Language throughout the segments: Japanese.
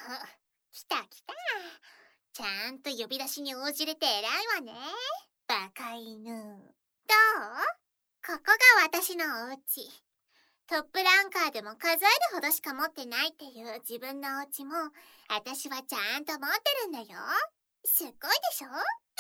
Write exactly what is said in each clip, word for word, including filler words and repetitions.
来た来た。ちゃんと呼び出しに応じれて偉いわね。バカ犬。どう？ここが私のお家。トップランカーでも数えるほどしか持ってないっていう自分のお家も、私はちゃんと持ってるんだよ。すっごいでしょ？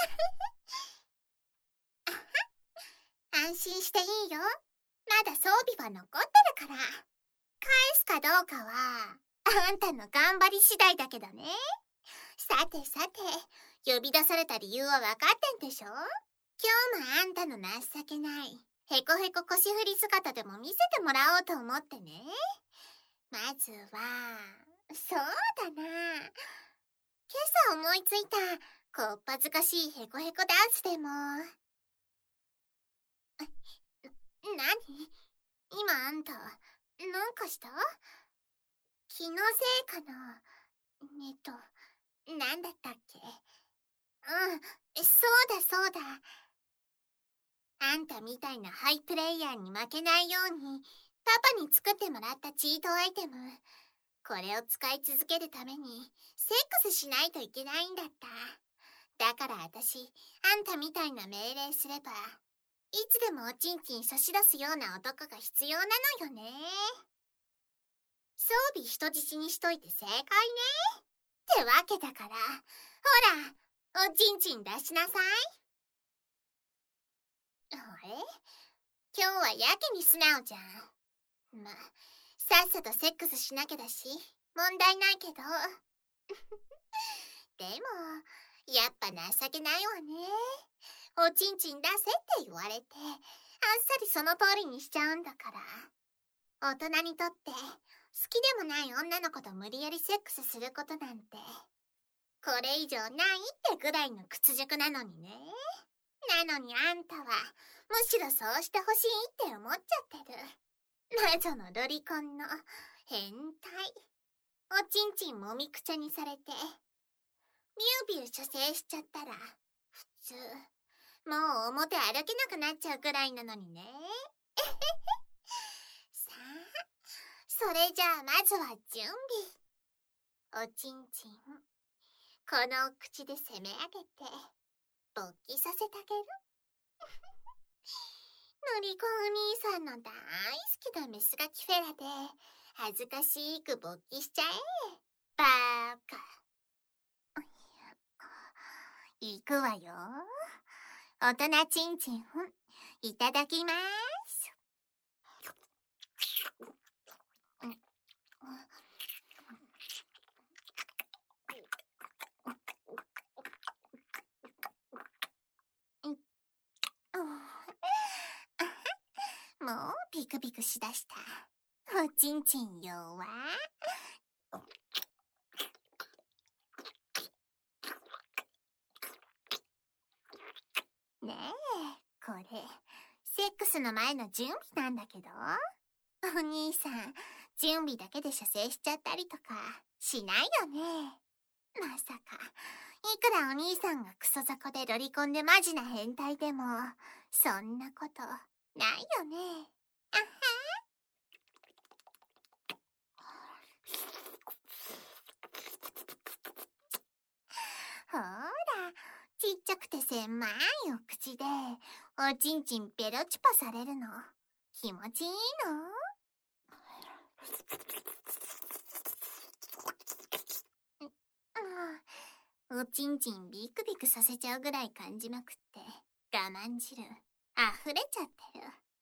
安心していいよ。まだ装備は残ってるから。返すかどうかは、あんたの頑張り次第だけどね。さてさて、呼び出された理由は分かってんでしょ？今日もあんたの情けない、へこへこ腰振り姿でも見せてもらおうと思ってね。まずは、そうだな。今朝思いついた、こっぱずかしいへこへこダンスでも。なに？今あんた、なんかした？気のせいかな？えっと、なんだったっけ？うん、そうだそうだ。あんたみたいなハイプレイヤーに負けないように、パパに作ってもらったチートアイテム。これを使い続けるために、セックスしないといけないんだった。だから私、あんたみたいな命令すれば、いつでもおちんちん差し出すような男が必要なのよね。装備人質にしといて正解ね。ってわけだから、ほら、おちんちん出しなさい。あれ？今日はやけに素直じゃん。ま、さっさとセックスしなきゃだし、問題ないけど。でも、やっぱ情けないわね。おちんちん出せって言われて、あっさりその通りにしちゃうんだから。大人にとって、好きでもない女の子と無理やりセックスすることなんて、これ以上ないってぐらいの屈辱なのにね。なのにあんたは、むしろそうしてほしいって思っちゃってる。謎のロリコンの変態。おちんちんもみくちゃにされて、ビュービュー射精しちゃったら、普通、もう表歩けなくなっちゃうくらいなのにね。さあ、それじゃあまずは準備。おちんちん、この口で攻め上げて、勃起させてあげる。のりこお兄さんの大好きなメスガキフェラで、恥ずかしく勃起しちゃえ。バーカ。いくわよ。大人ちんちん、いただきます。もうピクピクしだした。おちんちん弱。ねえ、これ、セックスの前の準備なんだけど。お兄さん、準備だけで射精しちゃったりとか、しないよね。まさか、いくらお兄さんがクソ雑魚でロリコンでマジな変態でも、そんなこと、ないよね。あはほーら、ちっちゃくて狭いお口で、おちんちんペロチパされるの、気持ちいいの？おちんちんビクビクさせちゃうぐらい感じまくって、我慢汁、溢れちゃってる。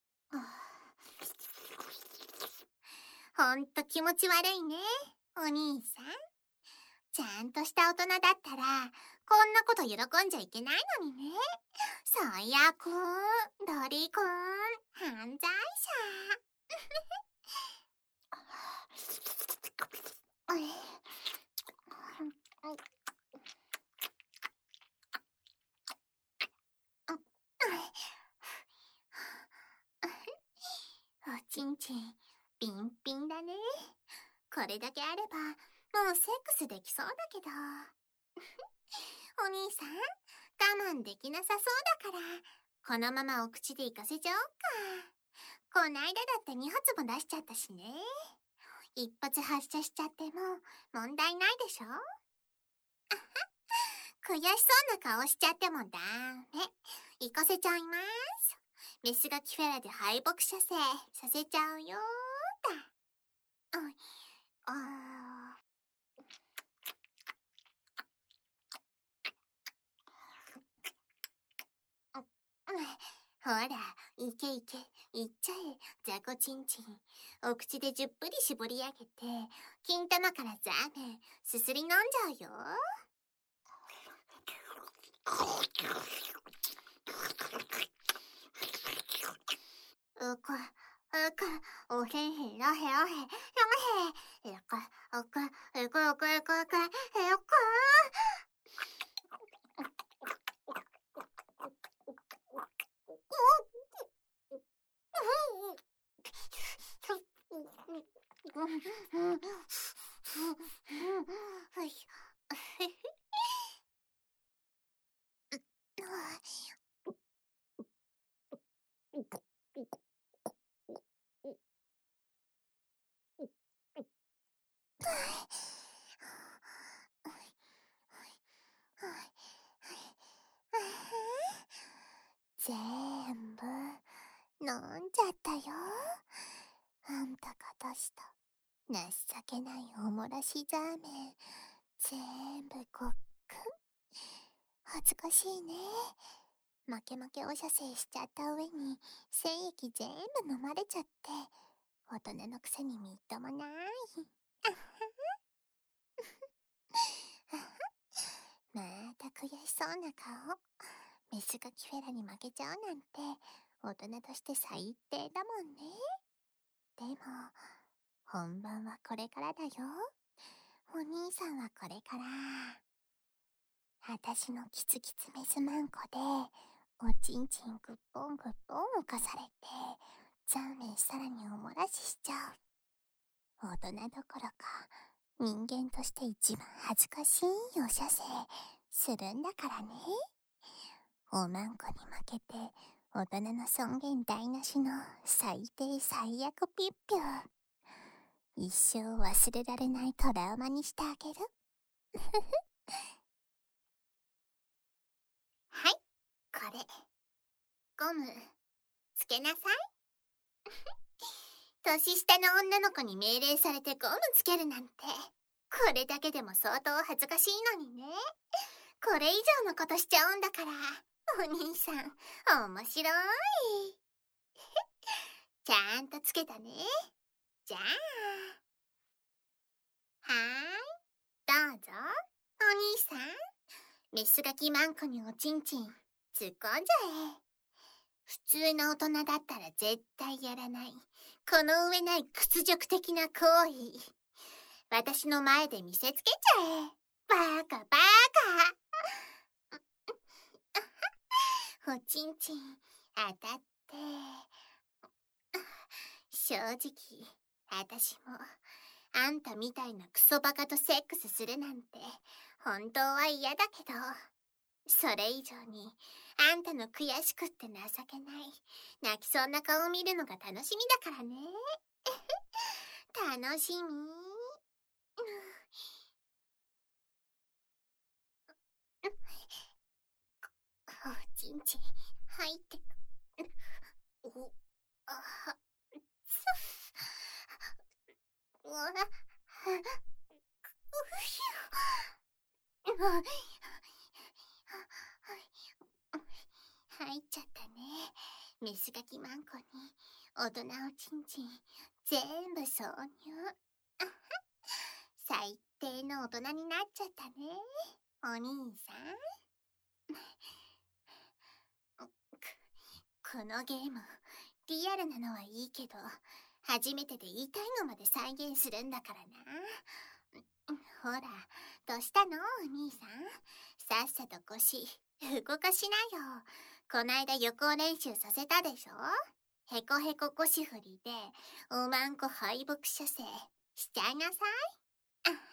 ほんと気持ち悪いね、お兄さん。ちゃんとした大人だったら、こんなこと喜んじゃいけないのにね。最悪、ロリコン、犯罪者。おちんちん、ピンピンだね。これだけあれば、もうセックスできそうだけど。お兄さん、我慢できなさそうだから、このままお口で行かせちゃおうか。こないだだってに発も出しちゃったしね。 一発発射しちゃっても問題ないでしょ。悔しそうな顔しちゃってもダメ。行かせちゃいます。メスガキフェラで敗北射精させちゃうよーだ。うん、あー、ほら、いけいけ、いっちゃえ、ザコチンチン。お口でじゅっぷり絞り上げて、金玉からザーメン、すすり飲んじゃうよ。うか、うか、おへへらへらへ、らへ、えか、うか、うか、うか、うか、うか、えか。全部飲んじゃったよ。あんたが出した情けないおもらしザーメン全部ごっくん。恥ずかしいね。負け負けお射精しちゃった上に精液全部飲まれちゃって大人のくせにみっともない。また悔しそうな顔。メスガキフェラに負けちゃうなんて大人として最低だもんね。でも本番はこれからだよ。お兄さんはこれからあたしのキツキツメスマンコでおちんちんグッポングッポン浮かされてザーメンさらにおもらししちゃう。大人どころか人間として一番恥ずかしいお射精するんだからね。おまんこに負けて大人の尊厳台無しの最低最悪ピッピュー。一生忘れられないトラウマにしてあげる。はい、これゴムつけなさい。年下の女の子に命令されてゴムつけるなんてこれだけでも相当恥ずかしいのにね。これ以上のことしちゃうんだからお兄さん面白い。ちゃんとつけたね。じゃあはーい、どうぞお兄さん。メスガキマンコにおちんちん突っ込んじゃえ。普通の大人だったら絶対やらないこの上ない屈辱的な行為。私の前で見せつけちゃえ。バカバカ。おちんちん当たって。正直私もあんたみたいなクソバカとセックスするなんて本当は嫌だけど、それ以上にあんたの悔しくって情けない泣きそうな顔を見るのが楽しみだからね。楽しみ。おちんちん入ってく。おあつうわ入っちゃったね。メスガキマンコに大人おちんちん全部挿入。最低の大人になっちゃったねお兄さん。このゲームリアルなのはいいけど初めてで言いたいのまで再現するんだからな。ほらどうしたのお兄さん。さっさと腰動かしなよ。こないだ予行練習させたでしょ。へこへこ腰振りでおまんこ敗北射精しちゃいなさい。あは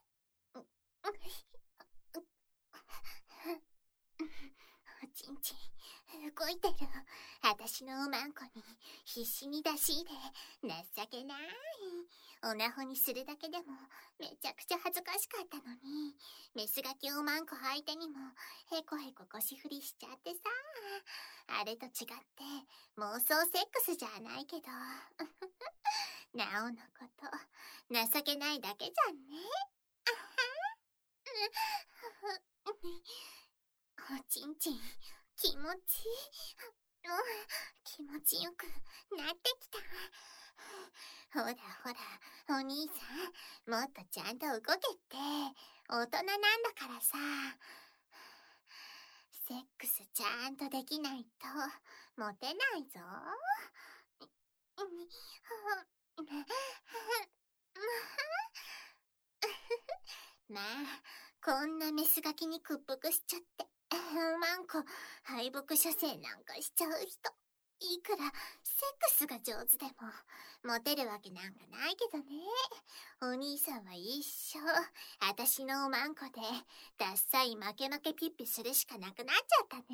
おちんちん動いてる。あたしのおまんこに必死に出し入れ情けないオナホにするだけでもめちゃくちゃ恥ずかしかったのに、メスガキおまんこ相手にもへこへこ腰振りしちゃってさ。あれと違って妄想セックスじゃないけどなおのこと情けないだけじゃんね。おちんちん気持ちいい。気持ちよくなってきた。ほらほら、お兄さん、もっとちゃんと動けって。大人なんだからさ。セックスちゃんとできないとモテないぞ。まあ、こんなメスガキに屈服しちゃって、おまんこ敗北処世なんかしちゃう人、いくらセックスが上手でもモテるわけなんかないけどね。お兄さんは一生あたしのおまんこでダッサい負け負けピッピするしかなくなっちゃったね。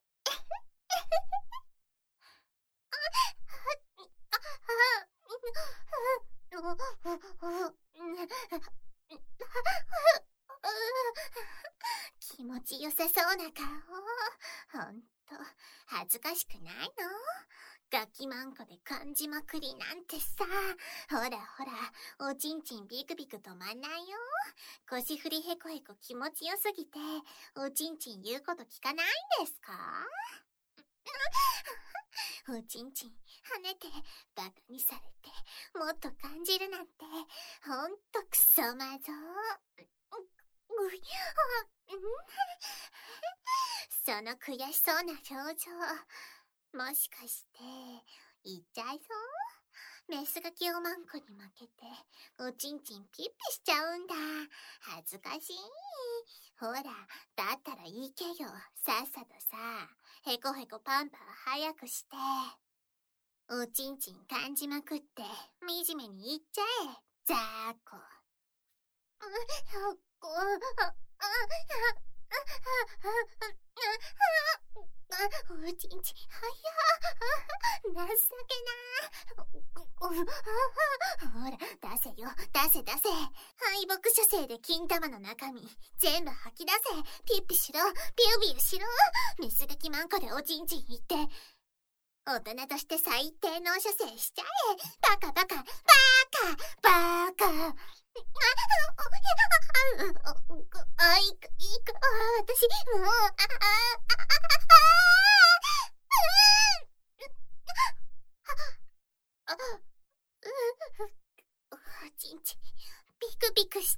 気持ちよさそうな顔。ほんと恥ずかしくないの？ガキマンコで感じまくりなんてさ。ほらほら、おちんちんビクビク止まんないよ。腰振りへこへこ気持ちよすぎておちんちん言うこと聞かないんですか？おちんちん跳ねてバカにされてもっと感じるなんてほんとクソまぞ。その悔しそうな表情、もしかして言っちゃいそう？メスガキおまんこに負けておちんちんピッピしちゃうんだ。恥ずかしい。ほら、だったらいいけよ。さっさとさ、へこへこパンパン早くしておちんちん感じまくって惨めに言っちゃえ。ザーコ。おちんちん早っ。情けな。ほら出せよ、出せ出せ。敗北処世で金玉の中身全部吐き出せ。ピッピしろ、ピュービューしろ。メスガキマンコでおちんちん言って大人として最低の処世しちゃえ。バカバカバカバカ。あ、いいか、いいか、私、もう、あ、あ、あ、あ、おちんちん、ビクビクして。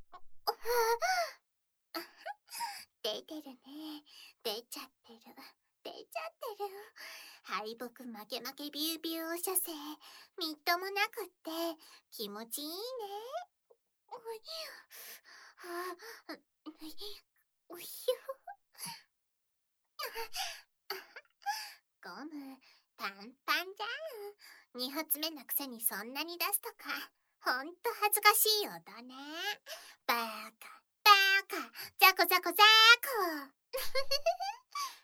出てるね。出ちゃってる。出ちゃってる。敗北負け負けビュービューおしゃせ。みっともなくって気持ちいいね。おい、はあ、おひゅ。ゴムパンパンじゃん。二発目のくせにそんなに出すとかほんと恥ずかしい音ね。バーカバーカザコザコザーコ。